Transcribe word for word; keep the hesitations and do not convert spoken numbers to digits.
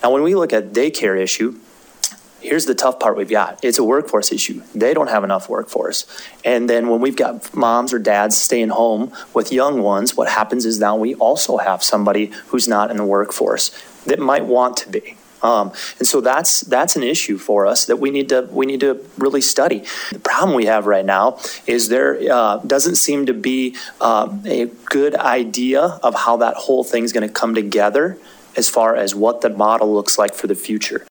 Now, when we look at daycare issue, here's the tough part we've got. It's a workforce issue. They don't have enough workforce. And then when we've got moms or dads staying home with young ones, what happens is now we also have somebody who's not in the workforce that might want to be. Um, and so that's that's an issue for us that we need to we need to really study. The problem we have right now is there uh, doesn't seem to be uh, a good idea of how that whole thing's going to come together as far as what the model looks like for the future.